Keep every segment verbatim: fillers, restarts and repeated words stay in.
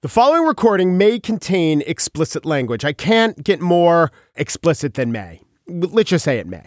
The following recording may contain explicit language. I can't get more explicit than may. Let's just say it may.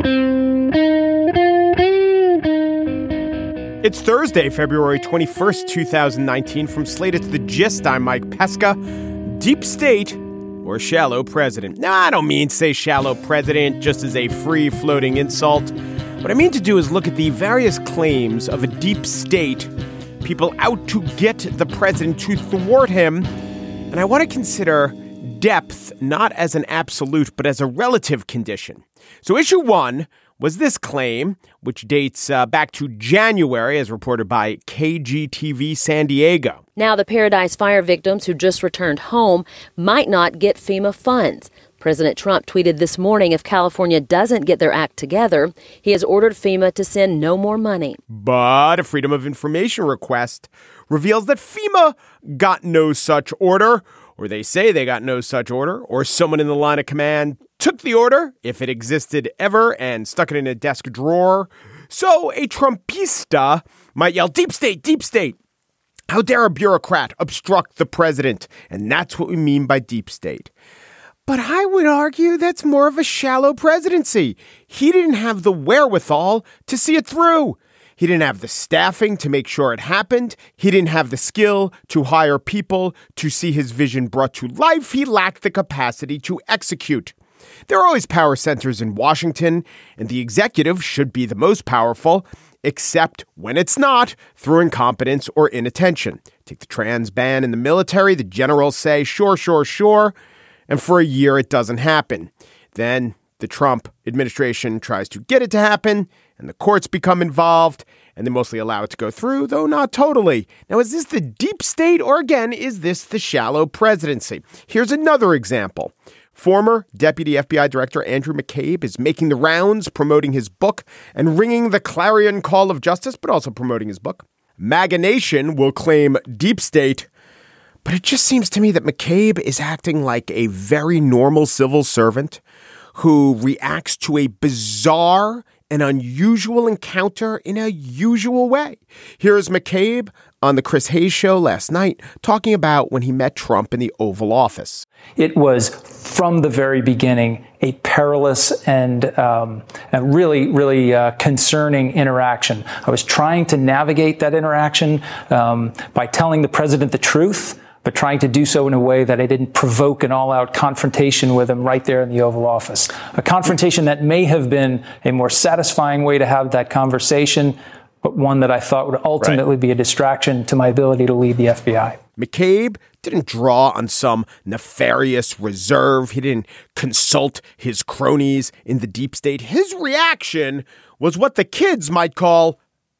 It's Thursday, February twenty-first, twenty nineteen. From Slate, it's The Gist. I'm Mike Pesca. Deep state or shallow president? No, I don't mean say shallow president just as a free-floating insult. What I mean to do is look at the various claims of a deep state, people out to get the president, to thwart him. And I want to consider depth not as an absolute, but as a relative condition. So issue one was this claim, which dates uh, back to January, as reported by K G T V San Diego. Now the Paradise Fire victims who just returned home might not get FEMA funds. President Trump tweeted this morning if California doesn't get their act together, he has ordered FEMA to send no more money. But a Freedom of Information request reveals that FEMA got no such order, or they say they got no such order, or someone in the line of command took the order, if it existed ever, and stuck it in a desk drawer. So a Trumpista might yell, "Deep state, deep state. How dare a bureaucrat obstruct the president?" And that's what we mean by deep state. But I would argue that's more of a shallow presidency. He didn't have the wherewithal to see it through. He didn't have the staffing to make sure it happened. He didn't have the skill to hire people to see his vision brought to life. He lacked the capacity to execute. There are always power centers in Washington, and the executive should be the most powerful, except when it's not, through incompetence or inattention. Take the trans ban in the military. The generals say, sure, sure, sure. And for a year, it doesn't happen. Then the Trump administration tries to get it to happen, and the courts become involved, and they mostly allow it to go through, though not totally. Now, is this the deep state, or again, is this the shallow presidency? Here's another example. Former Deputy F B I Director Andrew McCabe is making the rounds, promoting his book and ringing the clarion call of justice, but also promoting his book. MAGA Nation will claim deep state. But it just seems to me that McCabe is acting like a very normal civil servant who reacts to a bizarre and unusual encounter in a usual way. Here's McCabe on the Chris Hayes show last night talking about when he met Trump in the Oval Office. It was from the very beginning a perilous and um, a really, really uh, concerning interaction. I was trying to navigate that interaction um, by telling the president the truth, but trying to do so in a way that I didn't provoke an all-out confrontation with him right there in the Oval Office. A confrontation that may have been a more satisfying way to have that conversation, but one that I thought would ultimately right. be a distraction to my ability to lead the F B I. McCabe didn't draw on some nefarious reserve. He didn't consult his cronies in the deep state. His reaction was what the kids might call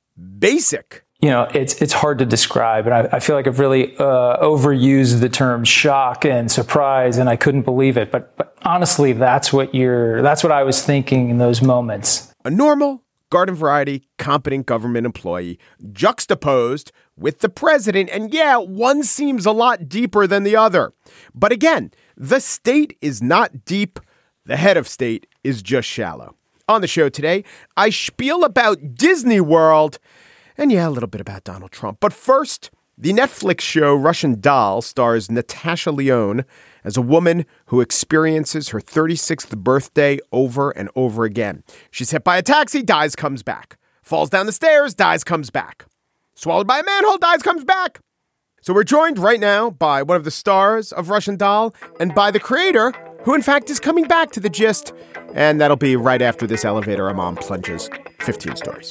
basic. You know, it's it's hard to describe, and I, I feel like I've really uh, overused the term shock and surprise, and I couldn't believe it. But, but honestly, that's what you're that's what I was thinking in those moments. A normal, garden variety, competent government employee juxtaposed with the president, and yeah, one seems a lot deeper than the other. But again, the state is not deep; the head of state is just shallow. On the show today, I spiel about Disney World. And yeah, a little bit about Donald Trump. But first, the Netflix show Russian Doll stars Natasha Lyonne as a woman who experiences her thirty-sixth birthday over and over again. She's hit by a taxi, dies, comes back. Falls down the stairs, dies, comes back. Swallowed by a manhole, dies, comes back. So we're joined right now by one of the stars of Russian Doll and by the creator, who in fact is coming back to The Gist. And that'll be right after this elevator I'm on plunges fifteen stories.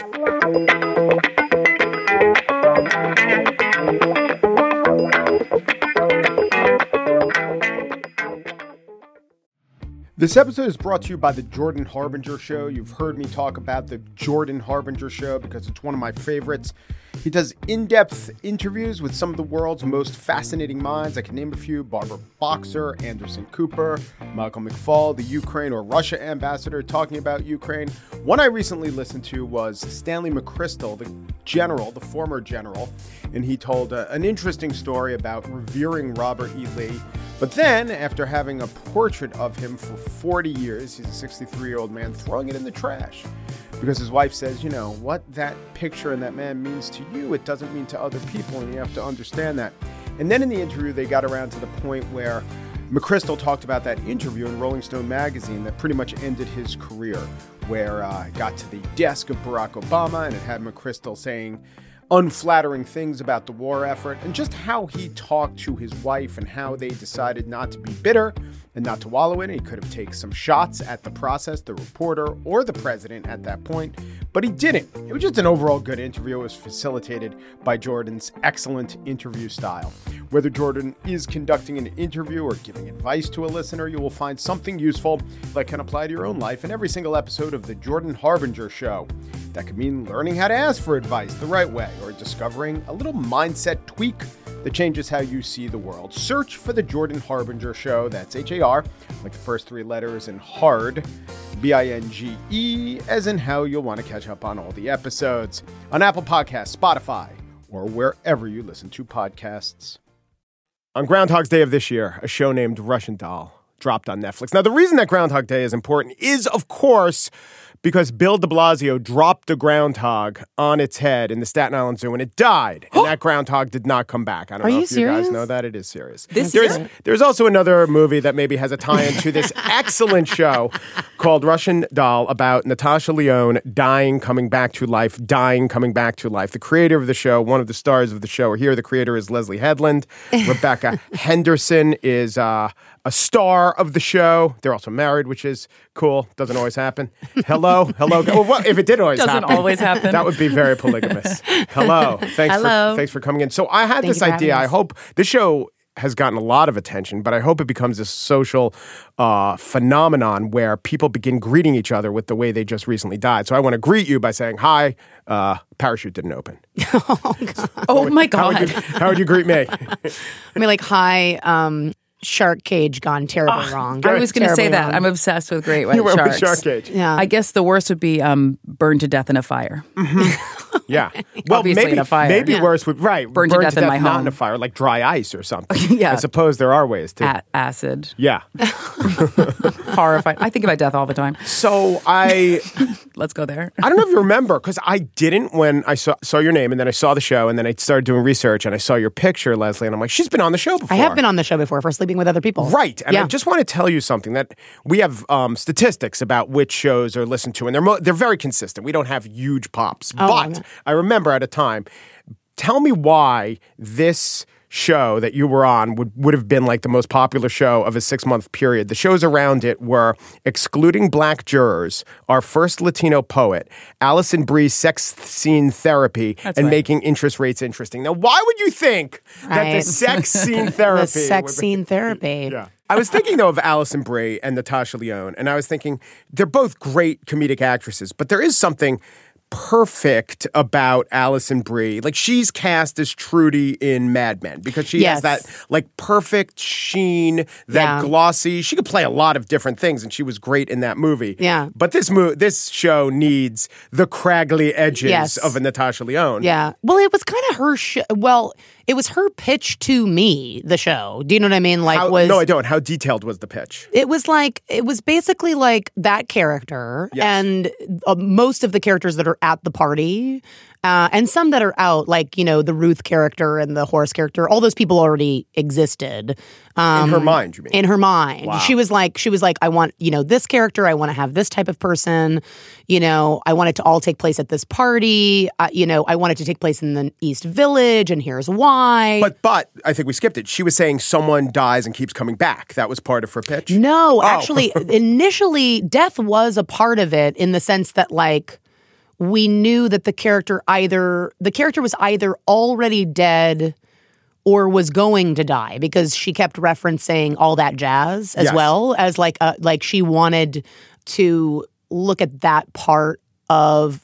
This episode is brought to you by the Jordan Harbinger Show. You've heard me talk about the Jordan Harbinger Show because it's one of my favorites. He does in-depth interviews with some of the world's most fascinating minds. I can name a few: Barbara Boxer, Anderson Cooper, Michael McFaul, the Ukraine or Russia ambassador talking about Ukraine. One I recently listened to was Stanley McChrystal, the general, the former general, and he told uh, an interesting story about revering Robert E. Lee. But then, after having a portrait of him for forty years, he's a sixty-three-year-old man, throwing it in the trash. Because his wife says, you know, what that picture and that man means to you, it doesn't mean to other people, and you have to understand that. And then in the interview, they got around to the point where McChrystal talked about that interview in Rolling Stone magazine that pretty much ended his career, where uh, it got to the desk of Barack Obama and it had McChrystal saying unflattering things about the war effort and just how he talked to his wife and how they decided not to be bitter and not to wallow in it. He could have taken some shots at the process, the reporter, or the president at that point, but he didn't. It was just an overall good interview. It was facilitated by Jordan's excellent interview style. Whether Jordan is conducting an interview or giving advice to a listener, you will find something useful that can apply to your own life in every single episode of The Jordan Harbinger Show. That could mean learning how to ask for advice the right way or discovering a little mindset tweak that changes how you see the world. Search for The Jordan Harbinger Show. That's H A R, like the first three letters, and hard, B I N G E, as in how you'll want to catch up on all the episodes on Apple Podcasts, Spotify, or wherever you listen to podcasts. On Groundhog's Day of this year, a show named Russian Doll dropped on Netflix. Now, the reason that Groundhog Day is important is, of course, because Bill de Blasio dropped a groundhog on its head in the Staten Island Zoo and it died. And that groundhog did not come back. I don't Are know you if you serious? guys know that. It is serious. This there's, year? there's also another movie that maybe has a tie-in to this excellent show called Russian Doll about Natasha Lyonne dying, coming back to life, dying, coming back to life. The creator of the show, one of the stars of the show are here. The creator is Leslie Headland. Rebecca Henderson is uh, a star of the show. They're also married, which is cool. Doesn't always happen. Hello, hello. Well, what, if it did always Doesn't happen, always happen. that would be very polygamous. Hello, thanks Hello. for thanks for coming in. So I had Thank this you for idea. having I us. hope this show has gotten a lot of attention, but I hope it becomes a social uh, phenomenon where people begin greeting each other with the way they just recently died. So I want to greet you by saying, hi, uh, parachute didn't open. Oh my How would God. you, how would you greet me? I mean, like, hi, um, shark cage gone terribly wrong. I was going to say Terribly that. wrong. I'm obsessed with great white You went with sharks. shark cage. Yeah. I guess the worst would be um, burned to death in a fire. Yeah. Well, Obviously maybe in a fire. maybe Yeah. worse would right Burned to death in my not home. in a fire, like dry ice or something. Yeah. I suppose there are ways to. A- acid. Yeah. Horrified. I think about death all the time. So I. Let's go there. I don't know if you remember, because I didn't when I saw, saw your name, and then I saw the show, and then I started doing research, and I saw your picture, Leslie, and I'm like, she's been on the show before. I have been on the show before for sleeping with other people. Right. And yeah. I just want to tell you something, that we have um, statistics about which shows are listened to, and they're mo- they're very consistent. We don't have huge pops. Oh, but okay. I remember at a time, tell me why this show that you were on would, would have been like the most popular show of a six-month period. The shows around it were Excluding Black Jurors, Our First Latino Poet, Allison Brie's Sex Scene Therapy, That's and right. Making Interest Rates Interesting. Now, why would you think that the Right. sex scene therapy... The sex would be- scene therapy. Yeah. I was thinking, though, of Allison Brie and Natasha Lyonne, and I was thinking they're both great comedic actresses, but there is something perfect about Allison Brie. Like, she's cast as Trudy in Mad Men because she Yes. has that, like, perfect sheen, that Yeah. glossy. She could play a lot of different things, and she was great in that movie. Yeah. But this mo- this show needs the craggly edges Yes. of a Natasha Lyonne. Yeah. Well, it was kind of her sh- well, it was her pitch to me, the show. Do you know what I mean? Like How- was no, I don't. How detailed was the pitch? It was like it was basically like that character Yes. and uh, most of the characters that are at the party uh, and some that are out, like, you know, the Ruth character and the Horace character. All those people already existed. Um, In her mind, you mean? In her mind. Wow. She was like, she was like, I want, you know, this character. I want to have this type of person. You know, I want it to all take place at this party. Uh, you know, I want it to take place in the East Village, and here's why. But but I think we skipped it. She was saying someone dies and keeps coming back. That was part of her pitch. No, Oh. actually, initially, death was a part of it in the sense that, like, we knew that the character either the character was either already dead or was going to die because she kept referencing all that jazz as Yes. well as like uh, like she wanted to look at that part of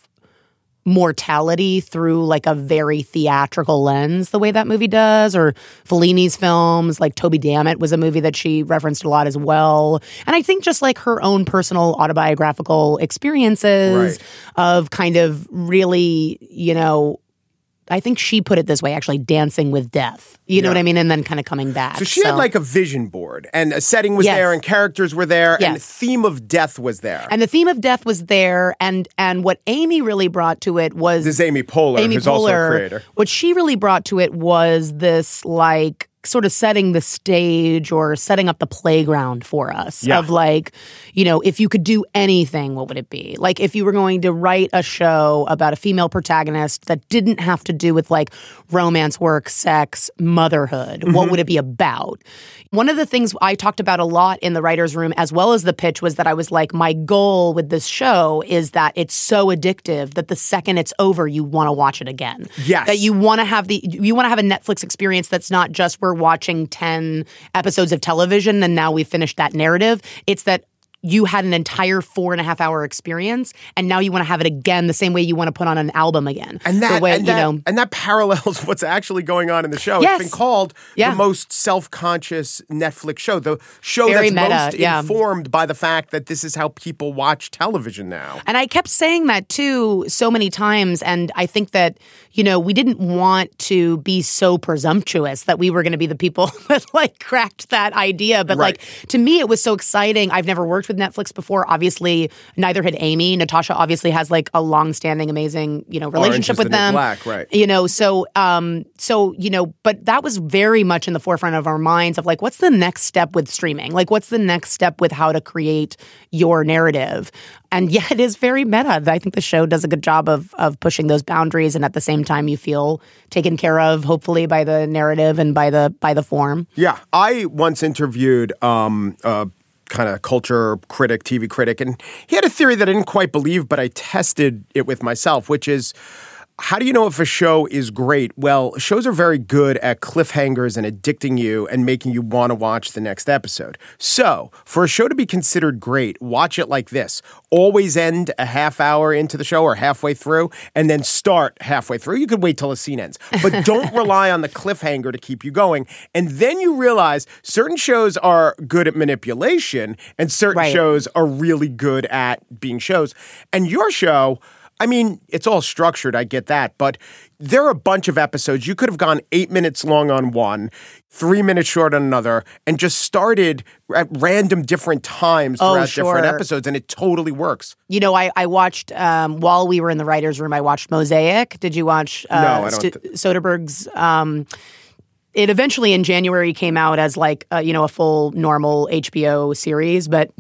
mortality through like a very theatrical lens, the way that movie does, or Fellini's films, like Toby Dammit was a movie that she referenced a lot as well. And I think just like her own personal autobiographical experiences Right. of kind of really, you know, I think she put it this way, actually, dancing with death. You know Yeah. what I mean? And then kind of coming back. So she had like a vision board, and a setting was Yes. there, and characters were there, and the Yes. theme of death was there. And the theme of death was there, and and what Amy really brought to it was This is Amy Poehler, Amy who's also a Poehler, creator. What she really brought to it was this like sort of setting the stage or setting up the playground for us Yeah. of like, you know, if you could do anything, what would it be? Like if you were going to write a show about a female protagonist that didn't have to do with like romance, work, sex, motherhood, Mm-hmm. what would it be about? One of the things I talked about a lot in the writer's room as well as the pitch was that I was like, my goal with this show is that it's so addictive that the second it's over, you want to watch it again. Yes. That you want to have the you want to have a Netflix experience that's not just we're watching ten episodes of television and now we've finished that narrative. It's that you had an entire four and a half hour experience, and now you want to have it again the same way you want to put on an album again. And that, the way, and, you that know, and that parallels what's actually going on in the show. Yes. It's been called Yeah. the most self-conscious Netflix show, the show Very that's meta, most yeah. informed by the fact that this is how people watch television now. And I kept saying that too so many times. And I think that, you know, we didn't want to be so presumptuous that we were going to be the people that like cracked that idea. But Right. like, to me, it was so exciting. I've never worked with Netflix before. Obviously, neither had Amy. Natasha obviously has like a longstanding, amazing, you know, relationship is with the New them. Black, right. You know, so, um, so, you know, but that was very much in the forefront of our minds of like, what's the next step with streaming? Like, what's the next step with how to create your narrative? And yeah, it is very meta. I think the show does a good job of of pushing those boundaries, and at the same time, you feel taken care of, hopefully, by the narrative and by the by the form. Yeah, I once interviewed um, a kind of culture critic, T V critic, and he had a theory that I didn't quite believe, but I tested it with myself, which is, how do you know if a show is great? Well, shows are very good at cliffhangers and addicting you and making you want to watch the next episode. So, for a show to be considered great, watch it like this. Always end a half hour into the show or halfway through, and then start halfway through. You could wait till the scene ends. But don't rely on the cliffhanger to keep you going. And then you realize certain shows are good at manipulation and certain Right. shows are really good at being shows. And your show, I mean, it's all structured, I get that, but there are a bunch of episodes. You could have gone eight minutes long on one, three minutes short on another, and just started at random different times Oh, throughout different sure. episodes, and it totally works. You know, I, I watched, um, while we were in the writer's room, I watched Mosaic. Did you watch uh, No, I don't St- th- Soderbergh's? Um, it eventually in January came out as like, uh, you know, a full normal H B O series, but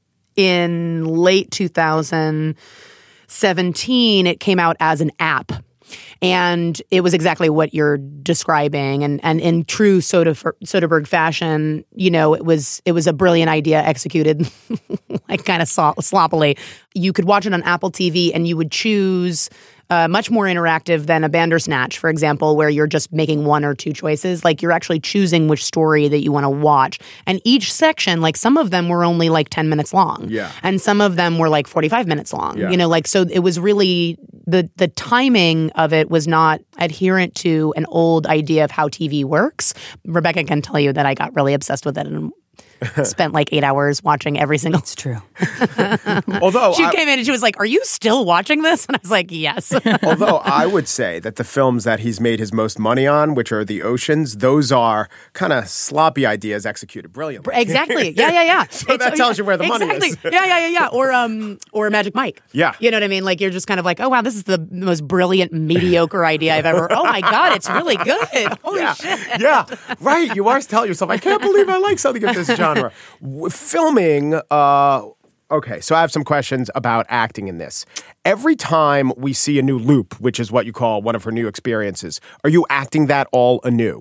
in late two thousand seventeen, it came out as an app. And it was exactly what you're describing, and and in true Soder- Soderbergh fashion, you know, it was it was a brilliant idea executed like kind of so- sloppily. You could watch it on Apple T V, and you would choose. Uh, much more interactive than a Bandersnatch, for example, where you're just making one or two choices. Like you're actually choosing which story that you want to watch. And each section, like some of them were only like ten minutes long. Yeah. And some of them were like forty-five minutes long. Yeah. You know, like, so it was really, the the timing of it was not adherent to an old idea of how T V works. Rebecca can tell you that I got really obsessed with it and spent like eight hours watching every single. It's true. Although She I, came in and she was like, "Are you still watching this?" And I was like, "Yes." although I would say that the films that he's made his most money on, which are the Oceans, those are kind of sloppy ideas executed brilliantly. Exactly. Yeah, yeah, yeah. So that tells you where the money exactly. is. Yeah, yeah, yeah, yeah. Or um, or Magic Mike. Yeah. You know what I mean? Like you're just kind of like, oh wow, this is the most brilliant, mediocre idea I've ever. Oh my god, it's really good. Holy yeah. shit. Yeah, right. You are telling yourself, I can't believe I like something of this genre. W- filming, uh, okay, so I have some questions about acting in this. Every time we see a new loop, which is what you call one of her new experiences, are you acting that all anew?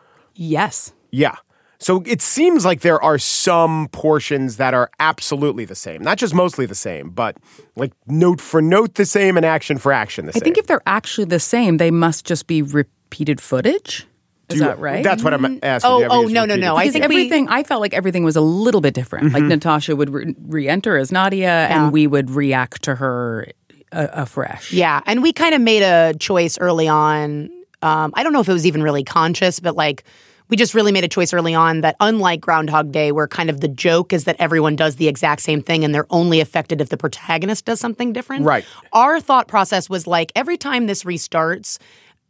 Yes. Yeah. So it seems like there are some portions that are absolutely the same. Not just mostly the same, but like note for note the same and action for action the I same. think if they're actually the same, they must just be repeated footage. Is Do you- that right? That's what I'm asking. Oh, Do you ever oh, use no, no, repeated no. I Because think we- everything, I felt like everything was a little bit different. Like Natasha would re- re-enter as Nadia, Yeah. and we would react to her uh, afresh. Yeah, and we kind of made a choice early on. Um, I don't know if it was even really conscious, but like we just really made a choice early on that unlike Groundhog Day, where kind of the joke is that everyone does the exact same thing and they're only affected if the protagonist does something different. Right. Our thought process was like every time this restarts,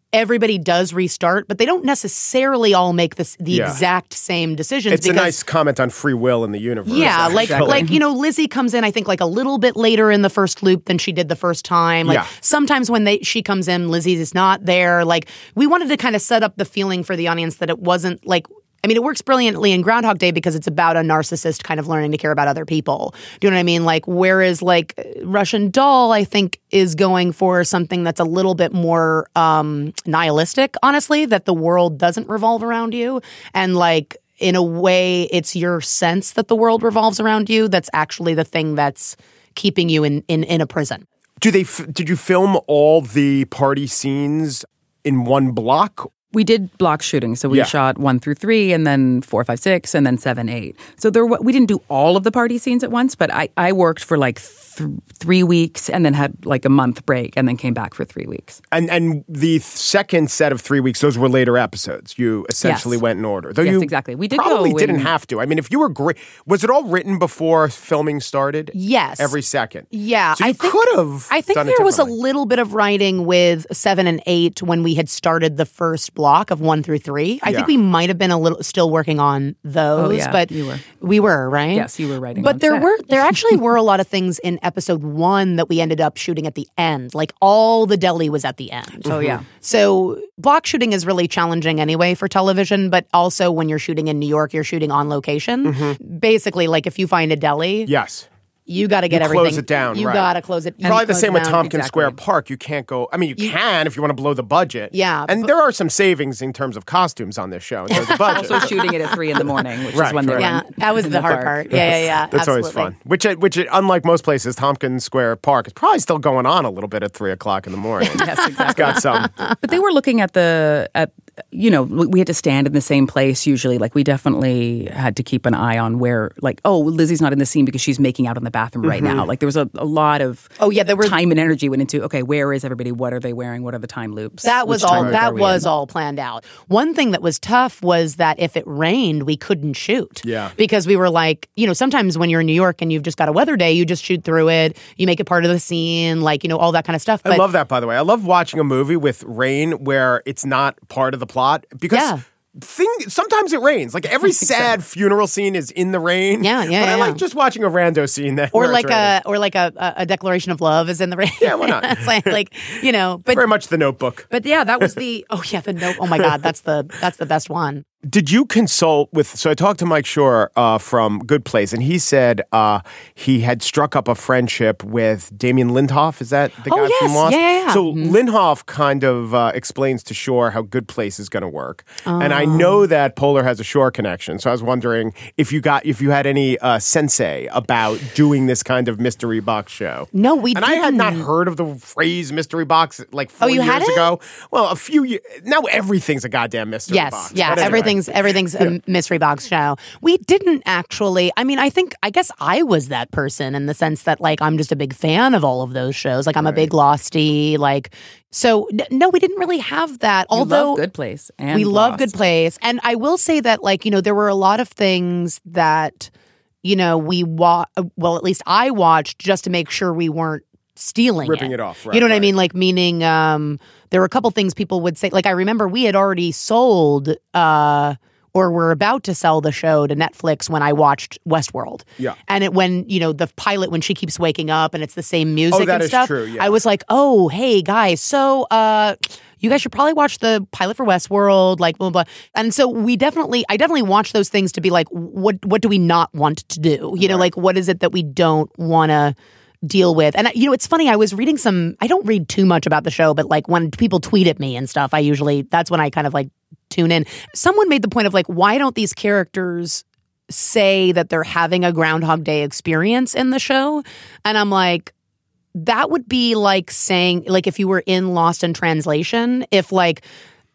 everybody does restart, but they don't necessarily all make this the Yeah. exact same decisions. It's because, a nice comment on free will in the universe. yeah, like actually. like you know, Lizzie comes in, I think, like a little bit later in the first loop than she did the first time. Like Yeah. sometimes when they she comes in, Lizzie is not there. Like we wanted to kind of set up the feeling for the audience that it wasn't like. I mean, it works brilliantly in Groundhog Day because it's about a narcissist kind of learning to care about other people. Do you know what I mean? Like, whereas like Russian Doll, I think, is going for something that's a little bit more um, nihilistic, honestly, that the world doesn't revolve around you. And like, in a way, it's your sense that the world revolves around you that's actually the thing that's keeping you in, in, in a prison. Do they? F- did you film all the party scenes in one block? We did block shooting, so we Yeah. shot one through three, and then four, five, six, and then seven, eight. So there, wa- we didn't do all of the party scenes at once, but I, I worked for like th- three weeks, and then had like a month break, and then came back for three weeks. And and the second set of three weeks, those were later episodes. You essentially Yes. went in order. Though Yes, you exactly. We did probably go didn't in- have to. I mean, if you were great, was it all written before filming started? Yes. Every second. Yeah, So you I think, could have. I think done it there was a differently. little bit of writing with seven and eight when we had started the first block of one through three. I Yeah. think we might have been a little still working on those, Oh, yeah, but you were. we were right. Yes, you were writing But on there set. were there actually were a lot of things in episode one that we ended up shooting at the end. Like all the deli was at the end. Oh, yeah. So block shooting is really challenging anyway for television, but also when you're shooting in New York, you're shooting on location. Mm-hmm. Basically, like if you find a deli, Yes. you got to get You everything. close it down, You right. got to close it. Probably the close same it with down. Tompkins Exactly. Square Park. You can't go. I mean, you, can if you want to blow the budget. Yeah, and but- there are some savings in terms of costumes on this show. In terms of budget. Also shooting it at three in the morning, which Right, is when they right. were Yeah, in- that was in the hard park. part. Yeah, yeah, yeah. That's always absolutely. fun. Which, which, unlike most places, Tompkins Square Park is probably still going on a little bit at three o'clock in the morning. Yes, exactly. It's got some. But they were looking at the at you know we had to stand in the same place usually. Like we definitely had to keep an eye on where like oh Lizzie's not in the scene because she's making out in the bathroom right Mm-hmm. now. Like there was a, a lot of Oh, yeah, there were- time and energy went into okay where is everybody? What are they wearing? What are the time loops? That was Which all. time loop That are we was in? all planned out. One thing that was tough was that if it rained, we couldn't shoot. Yeah. because we were like, you know, sometimes when you're in New York and you've just got a weather day, you just shoot through it. You make it part of the scene, like you know, all that kind of stuff. I But love that, by the way. I love watching a movie with rain where it's not part of the plot because Yeah. thing sometimes it rains. Like every sad funeral scene is in the rain. Yeah, yeah, But I yeah. like just watching a rando scene that or where it's like raining. a or like a, a a declaration of love is in the rain. Yeah, why not? It's like, like you know, but very much The Notebook. but yeah, that was the oh yeah the note. Oh my god, that's the that's the best one. Did you consult with? So I talked to Mike Shore uh, from Good Place, and he said uh, he had struck up a friendship with Damien Lindhoff. Is that the Oh, guy yes. from Lost? Yeah, yeah, yeah. So Lindhoff kind of uh, explains to Shore how Good Place is going to work, and I know that Polar has a Shore connection. So I was wondering if you got if you had any uh, sensei about doing this kind of mystery box show. No, we and I had not didn't. heard of the phrase mystery box like four Oh, you years hadn't? ago. Well, a few years now, everything's a goddamn mystery Yes, box. yeah, But anyway. everything's everything's a mystery box show. We didn't actually. I mean, I think I guess I was that person in the sense that like I'm just a big fan of all of those shows. Like I'm a big Losty. Like so, n- no, we didn't really have that. You Although love Good Place and we love Lost. Good Place, and I will say that like you know there were a lot of things that you know we wa- well at least I watched just to make sure we weren't stealing Ripping it, it off, right, you know what I right. mean? Like meaning um, there were a couple things people would say. Like I remember we had already sold. Uh, or were about to sell the show to Netflix when I watched Westworld. Yeah. And it when, you know, the pilot when she keeps waking up and it's the same music Oh, that and is stuff. true, yeah. I was like, "Oh, hey guys, so uh you guys should probably watch the pilot for Westworld, like blah blah." blah. And so we definitely I definitely watch those things to be like, what what do we not want to do? You know, like what is it that we don't want to deal with? And you know, it's funny. I was reading some. I don't read too much about the show, but like when people tweet at me and stuff, I usually that's when I kind of like tune in. Someone made the point of like, why don't these characters say that they're having a Groundhog Day experience in the show? And I'm like, that would be like saying, like, if you were in Lost in Translation, if like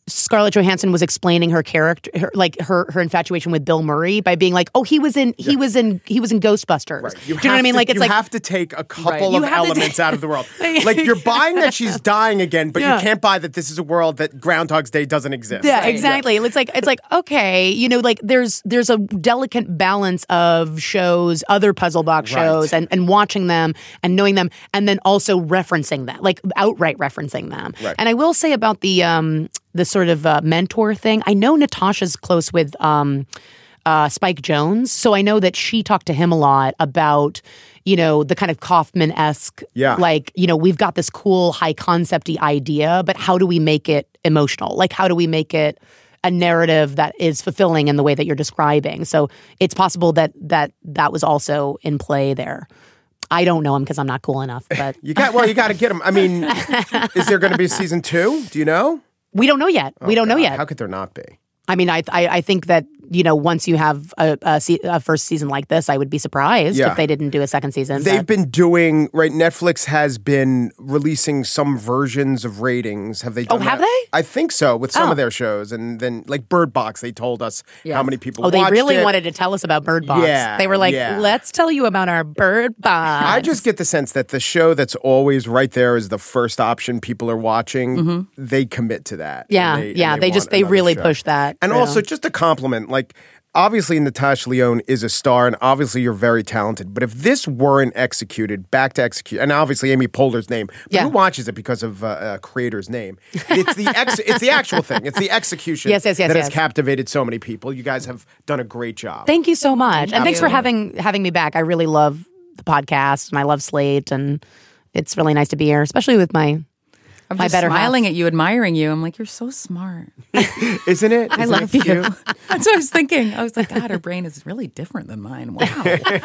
Scarlett Johansson was explaining her character, her, like her her infatuation with Bill Murray by being like, "Oh, he was in he yeah. was in he was in Ghostbusters." Right. You Do you know what I mean? To, like it's you like have to take a couple right. of elements out of the world. Like you're buying that she's dying again, but yeah. you can't buy that this is a world that Groundhog's Day doesn't exist. Yeah, right? exactly. Yeah. It's like it's like okay, you know, like there's there's a delicate balance of shows, other puzzle box shows, right. and and watching them and knowing them, and then also referencing them, like outright referencing them. Right. And I will say about the um. the sort of uh, mentor thing. I know Natasha's close with um, uh, Spike Jonze, so I know that she talked to him a lot about, you know, the kind of Kaufman-esque, yeah. like, you know, we've got this cool high concept-y idea, but how do we make it emotional? Like, how do we make it a narrative that is fulfilling in the way that you're describing? So it's possible that that that was also in play there. I don't know him because I'm not cool enough, but you got well, you got to get him. I mean, is there going to be a season two? Do you know? We don't know yet. Oh, we don't God. know yet. How could there not be? I mean, I I, I think that, you know, once you have a, a, se- a first season like this, I would be surprised yeah. if they didn't do a second season. They've but. been doing, right, Netflix has been releasing some versions of ratings. Have they done Oh, have that? they? I think so, with some oh. of their shows. And then, like Bird Box, they told us yes. how many people Oh, they watched really it. wanted to tell us about Bird Box. Yeah, they were like, yeah. let's tell you about our Bird Box. I just get the sense that the show that's always right there is the first option people are watching. Mm-hmm. They commit to that. Yeah, they, yeah. they, they just, they show. really push that. And yeah. also, just a compliment, like, obviously, Natasha Lyonne is a star, and obviously you're very talented. But if this weren't executed, back to execute, and obviously Amy Poehler's name, but yeah. who watches it because of uh, a creator's name? It's the ex- it's the actual thing. It's the execution yes, yes, yes, that yes. has captivated so many people. You guys have done a great job. Thank you so much, Thank and you. thanks for having having me back. I really love the podcast, and I love Slate, and it's really nice to be here, especially with my. I'm My just better smiling half. at you, admiring you. I'm like, you're so smart. Isn't it? I Isn't love it you. cute? That's what I was thinking. I was like, God, her brain is really different than mine. Wow.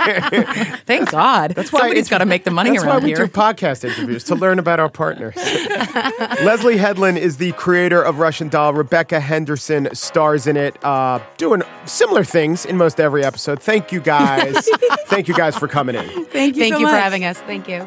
Thank God. That's why Somebody's got to make the money That's around why we here. do podcast interviews, to learn about our partners. Leslie Headland is the creator of Russian Doll. Rebecca Henderson stars in it, uh, doing similar things in most every episode. Thank you guys. Thank you guys for coming in. Thank you Thank so you much. for having us. Thank you.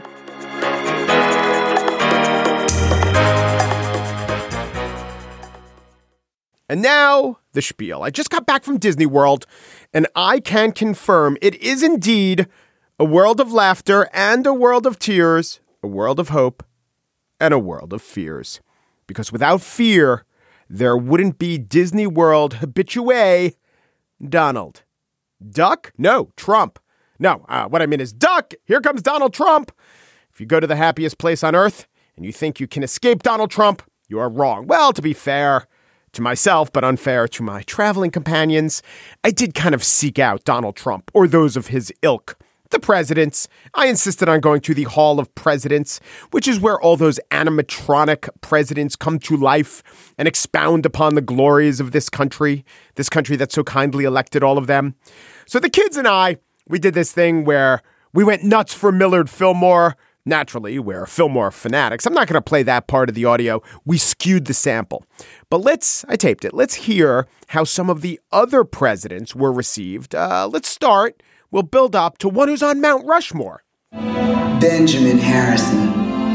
And now, the spiel. I just got back from Disney World, and I can confirm it is indeed a world of laughter and a world of tears, a world of hope, and a world of fears. Because without fear, there wouldn't be Disney World habitué Donald. Duck? No, Trump. No, uh, what I mean is duck. Here comes Donald Trump. If you go to the happiest place on earth and you think you can escape Donald Trump, you are wrong. Well, to be fair to myself, but unfair to my traveling companions, I did kind of seek out Donald Trump, or those of his ilk. The presidents. I insisted on going to the Hall of Presidents, which is where all those animatronic presidents come to life and expound upon the glories of this country, this country that so kindly elected all of them. So the kids and I, we did this thing where we went nuts for Millard Fillmore. Naturally, we're Fillmore fanatics. I'm not going to play that part of the audio. We skewed the sample. But let's, I taped it. Let's hear how some of the other presidents were received. Uh, let's start. We'll build up to one who's on Mount Rushmore. Benjamin Harrison.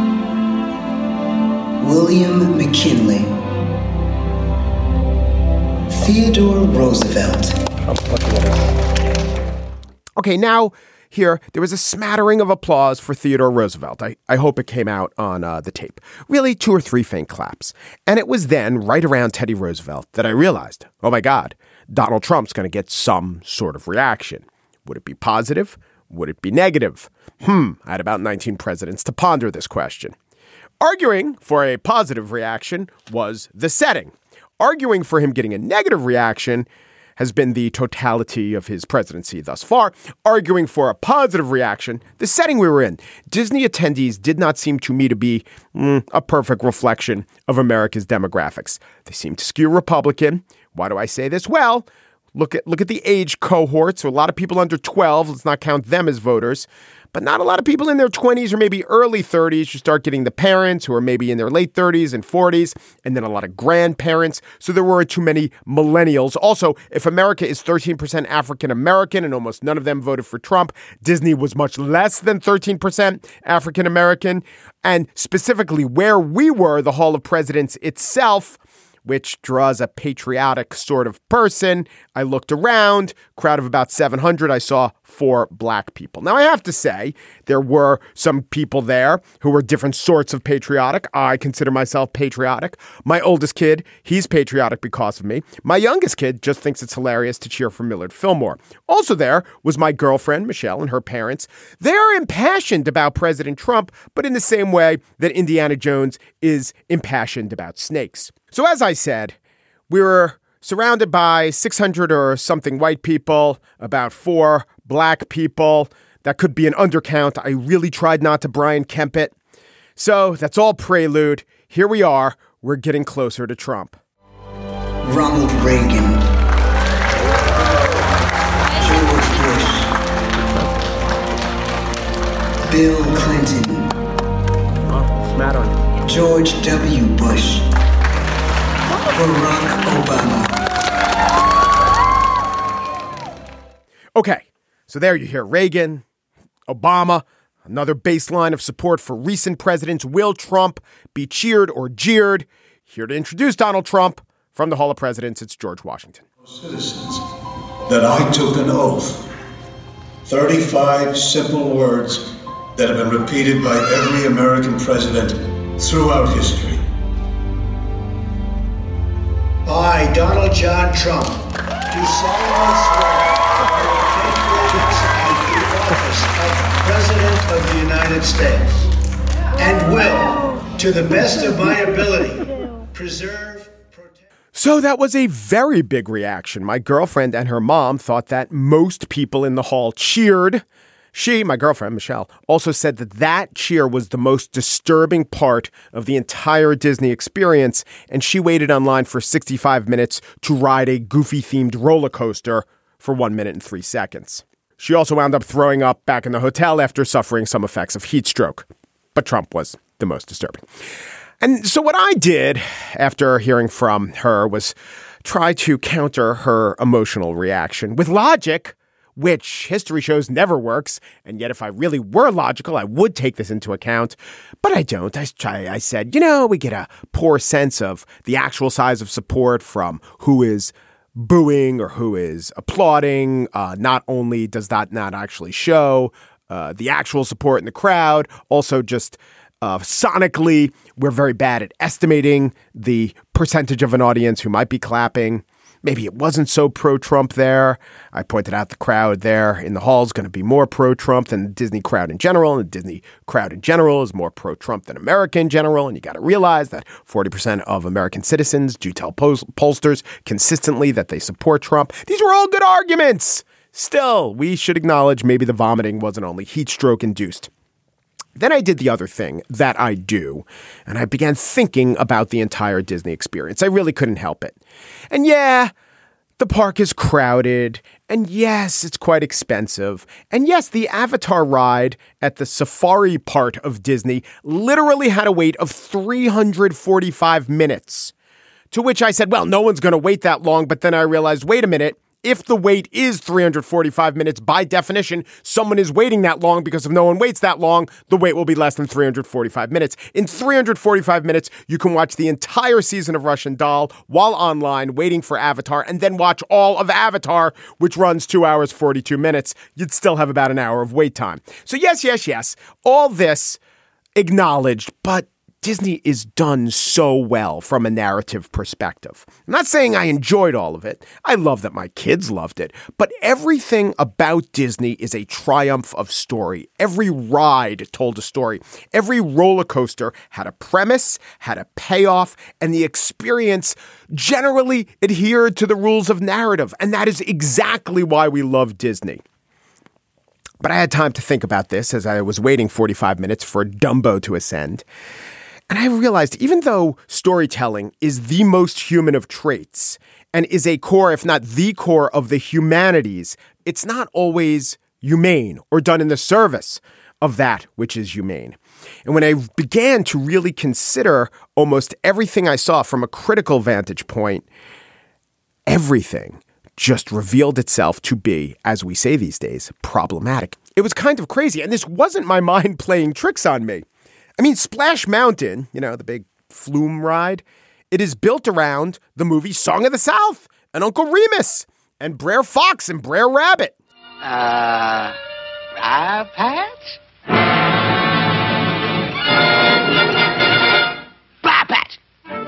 William McKinley. Theodore Roosevelt. Okay, now here, there was a smattering of applause for Theodore Roosevelt. I, I hope it came out on uh, the tape. Really, two or three faint claps. And it was then, right around Teddy Roosevelt, that I realized, oh my God, Donald Trump's going to get some sort of reaction. Would it be positive? Would it be negative? Hmm, I had about nineteen presidents to ponder this question. Arguing for a positive reaction was the setting. Arguing for him getting a negative reaction has been the totality of his presidency thus far. Arguing for a positive reaction, the setting we were in. Disney attendees did not seem to me to be mm, a perfect reflection of America's demographics. They seem to skew Republican. Why do I say this? Well, look at look at the age cohort. So a lot of people under twelve, let's not count them as voters. But not a lot of people in their twenties or maybe early thirties. You start getting the parents who are maybe in their late thirties and forties, and then a lot of grandparents. So there weren't too many millennials. Also, if America is thirteen percent African American and almost none of them voted for Trump, Disney was much less than thirteen percent African American. And specifically where we were, the Hall of Presidents itself which draws a patriotic sort of person. I looked around, crowd of about seven hundred. I saw four black people. Now, I have to say, there were some people there who were different sorts of patriotic. I consider myself patriotic. My oldest kid, he's patriotic because of me. My youngest kid just thinks it's hilarious to cheer for Millard Fillmore. Also there was my girlfriend, Michelle, and her parents. They are impassioned about President Trump, but in the same way that Indiana Jones is impassioned about snakes. So as I said, we were surrounded by six hundred or something white people, about four black people. That could be an undercount. I really tried not to Brian Kemp it. So that's all prelude. Here we are. We're getting closer to Trump. Ronald Reagan. George Bush. Bill Clinton. Oh, what's the matter? George W. Bush. Barack Obama. Okay, so there you hear Reagan, Obama, another baseline of support for recent presidents. Will Trump be cheered or jeered? Here to introduce Donald Trump from the Hall of Presidents, it's George Washington. Citizens, that I took an oath. thirty-five simple words that have been repeated by every American president throughout history. I, Donald John Trump, do solemnly swear I will faithfully execute the office of President of the United States and will, to the best of my ability, preserve, protect... So that was a very big reaction. My girlfriend and her mom thought that most people in the hall cheered. She, my girlfriend, Michelle, also said that that cheer was the most disturbing part of the entire Disney experience, and she waited online for sixty-five minutes to ride a Goofy-themed roller coaster for one minute and three seconds. She also wound up throwing up back in the hotel after suffering some effects of heat stroke. But Trump was the most disturbing. And so what I did after hearing from her was try to counter her emotional reaction with logic, which history shows never works. And yet, if I really were logical, I would take this into account. But I don't. I, try, I said, you know, we get a poor sense of the actual size of support from who is booing or who is applauding. Uh, not only does that not actually show uh, the actual support in the crowd, also just uh, sonically, we're very bad at estimating the percentage of an audience who might be clapping. Maybe it wasn't so pro-Trump there. I pointed out the crowd there in the hall is going to be more pro-Trump than the Disney crowd in general. And the Disney crowd in general is more pro-Trump than America in general. And you got to realize that forty percent of American citizens do tell poll- pollsters consistently that they support Trump. These were all good arguments. Still, we should acknowledge maybe the vomiting wasn't only heat stroke induced. Then I did the other thing that I do, and I began thinking about the entire Disney experience. I really couldn't help it. And yeah, the park is crowded, and yes, it's quite expensive. And yes, the Avatar ride at the safari part of Disney literally had a wait of three hundred forty-five minutes. To which I said, well, no one's going to wait that long. But then I realized, wait a minute. If the wait is three hundred forty-five minutes, by definition, someone is waiting that long because if no one waits that long, the wait will be less than three hundred forty-five minutes. In three hundred forty-five minutes, you can watch the entire season of Russian Doll while online waiting for Avatar and then watch all of Avatar, which runs two hours, forty-two minutes. You'd still have about an hour of wait time. So yes, yes, yes, all this acknowledged, but Disney is done so well from a narrative perspective. I'm not saying I enjoyed all of it. I love that my kids loved it. But everything about Disney is a triumph of story. Every ride told a story. Every roller coaster had a premise, had a payoff, and the experience generally adhered to the rules of narrative. And that is exactly why we love Disney. But I had time to think about this as I was waiting forty-five minutes for Dumbo to ascend. And I realized even though storytelling is the most human of traits and is a core, if not the core of the humanities, it's not always humane or done in the service of that which is humane. And when I began to really consider almost everything I saw from a critical vantage point, everything just revealed itself to be, as we say these days, problematic. It was kind of crazy. And this wasn't my mind playing tricks on me. I mean, Splash Mountain, you know, the big flume ride, It is built around the movie Song of the South and Uncle Remus and Brer Fox and Brer Rabbit. Uh, Briar Patch? Briar Patch!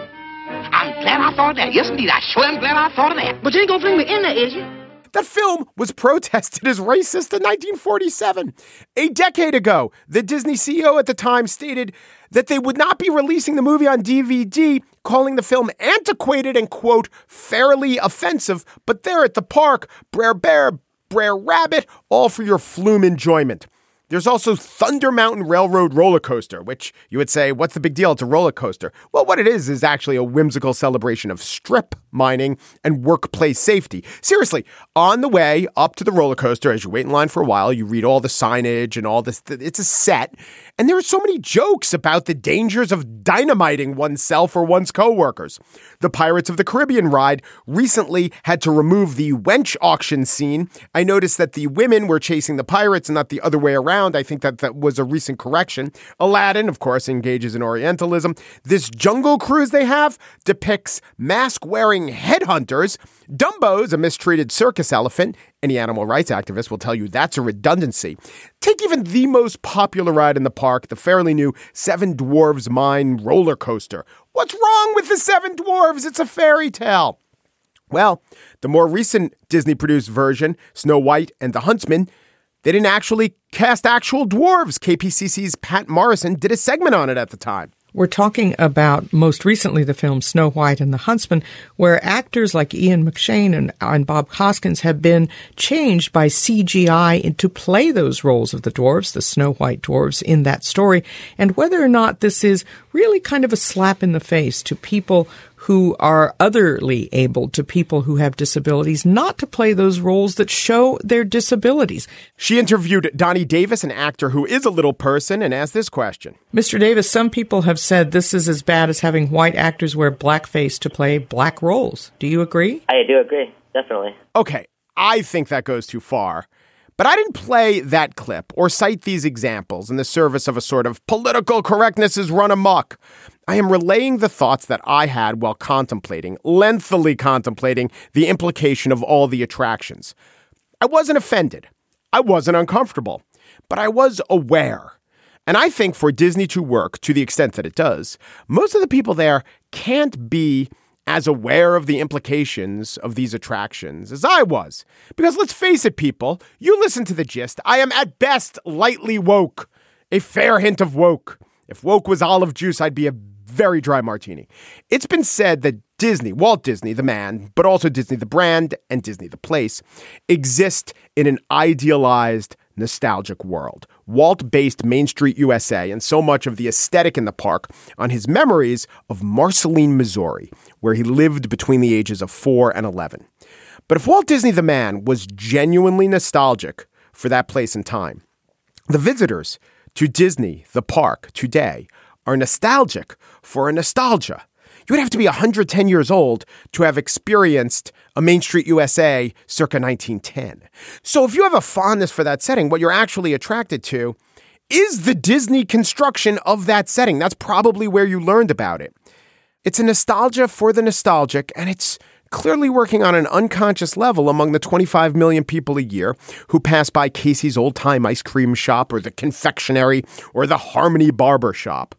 I'm glad I thought of that. Yes, indeed, I sure am glad I thought of that. But you ain't gonna bring me in there, is you? That film was protested as racist in nineteen forty-seven. A decade ago, the Disney C E O at the time stated that they would not be releasing the movie on D V D, calling the film antiquated and, quote, fairly offensive. But there at the park, Brer Bear, Brer Rabbit, all for your flume enjoyment. There's also Thunder Mountain Railroad roller coaster, which you would say, what's the big deal? It's a roller coaster. Well, what it is is actually a whimsical celebration of strip mining and workplace safety. Seriously, on the way up to the roller coaster, as you wait in line for a while, you read all the signage and all this. It's a set. And there are so many jokes about the dangers of dynamiting oneself or one's coworkers. The Pirates of the Caribbean ride recently had to remove the wench auction scene. I noticed that the women were chasing the pirates and not the other way around. I think that that was a recent correction. Aladdin, of course, engages in Orientalism. This jungle cruise they have depicts mask-wearing headhunters. Dumbo's a mistreated circus elephant. Any animal rights activist will tell you that's a redundancy. Take even the most popular ride in the park, the fairly new Seven Dwarfs Mine roller coaster. What's wrong with the Seven Dwarfs? It's a fairy tale. Well, the more recent Disney-produced version, Snow White and the Huntsman, they didn't actually cast actual dwarves. K P C C's Pat Morrison did a segment on it at the time. We're talking about, most recently, the film Snow White and the Huntsman, where actors like Ian McShane and, and Bob Hoskins have been changed by C G I to play those roles of the dwarves, the Snow White dwarves, in that story, and whether or not this is really kind of a slap in the face to people who are otherly able, to people who have disabilities, not to play those roles that show their disabilities. She interviewed Donnie Davis, an actor who is a little person, and asked this question. Mister Davis, some people have said this is as bad as having white actors wear blackface to play black roles. Do you agree? I do agree, definitely. Okay, I think that goes too far. But I didn't play that clip or cite these examples in the service of a sort of political correctness is run amok. I am relaying the thoughts that I had while contemplating, lengthily contemplating, the implication of all the attractions. I wasn't offended. I wasn't uncomfortable. But I was aware. And I think for Disney to work to the extent that it does, most of the people there can't be as aware of the implications of these attractions as I was. Because let's face it, people, you listen to The Gist. I am at best lightly woke, a fair hint of woke. If woke was olive juice, I'd be a very dry martini. It's been said that Disney, Walt Disney, the man, but also Disney, the brand, and Disney, the place, exist in an idealized, nostalgic world. Walt based Main Street U S A and so much of the aesthetic in the park on his memories of Marceline, Missouri, where he lived between the ages of four and eleven. But if Walt Disney, the man, was genuinely nostalgic for that place and time, the visitors to Disney, the park, today are nostalgic for a nostalgia. You would have to be one hundred ten years old to have experienced a Main Street U S A circa nineteen ten. So if you have a fondness for that setting, what you're actually attracted to is the Disney construction of that setting. That's probably where you learned about it. It's a nostalgia for the nostalgic, and it's clearly working on an unconscious level among the twenty-five million people a year who pass by Casey's Old Time Ice Cream Shop or the Confectionery or the Harmony Barber Shop.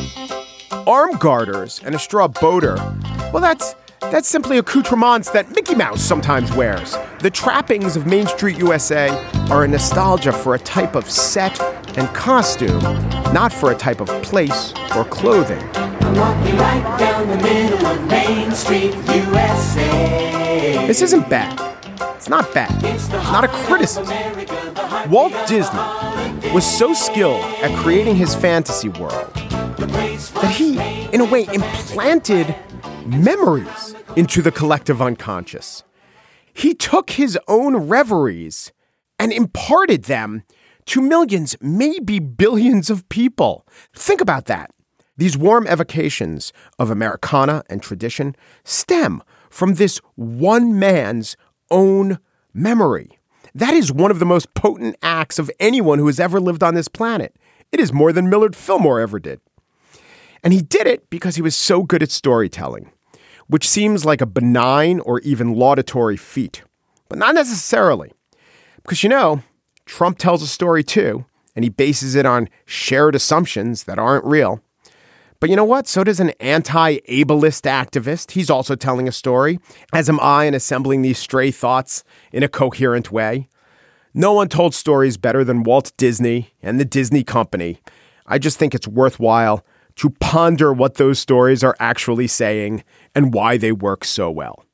Arm garters and a straw boater, well, that's that's simply accoutrements that Mickey Mouse sometimes wears. The trappings of Main Street U S A are a nostalgia for a type of set and costume, not for a type of place or clothing. I'm walking right down the middle of Main Street U S A. This isn't bad. It's not bad. It's not a criticism. Walt Disney was so skilled at creating his fantasy world that he, in a way, implanted memories into the collective unconscious. He took his own reveries and imparted them to millions, maybe billions of people. Think about that. These warm evocations of Americana and tradition stem from this one man's own memory. That is one of the most potent acts of anyone who has ever lived on this planet. It is more than Millard Fillmore ever did. And he did it because he was so good at storytelling, which seems like a benign or even laudatory feat. But not necessarily. Because, you know, Trump tells a story too, and he bases it on shared assumptions that aren't real. But you know what? So does an anti-ableist activist. He's also telling a story, as am I, in assembling these stray thoughts in a coherent way. No one told stories better than Walt Disney and the Disney Company. I just think it's worthwhile to ponder what those stories are actually saying and why they work so well.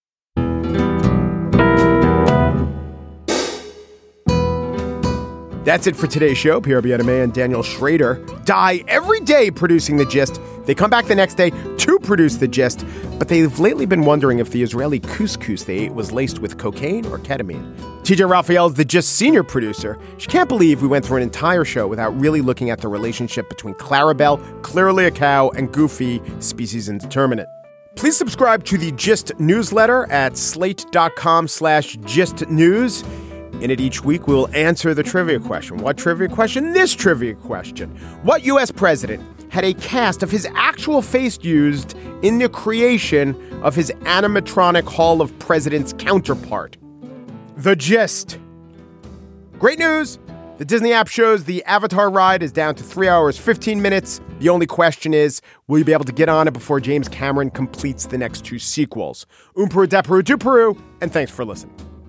That's it for today's show. Pierre Bienaimé and Daniel Schrader die every day producing The Gist. They come back the next day to produce The Gist, but they've lately been wondering if the Israeli couscous they ate was laced with cocaine or ketamine. T J Raphael is the Gist senior producer. She can't believe we went through an entire show without really looking at the relationship between Clarabelle, clearly a cow, and Goofy, species indeterminate. Please subscribe to the Gist newsletter at slate.com slash gist news. In it each week, we'll answer the trivia question. What trivia question? This trivia question. What U S president had a cast of his actual face used in the creation of his animatronic Hall of Presidents counterpart? The Gist. Great news. The Disney app shows the Avatar ride is down to three hours, fifteen minutes. The only question is, will you be able to get on it before James Cameron completes the next two sequels? Umperu, Deperu, Duperu, and thanks for listening.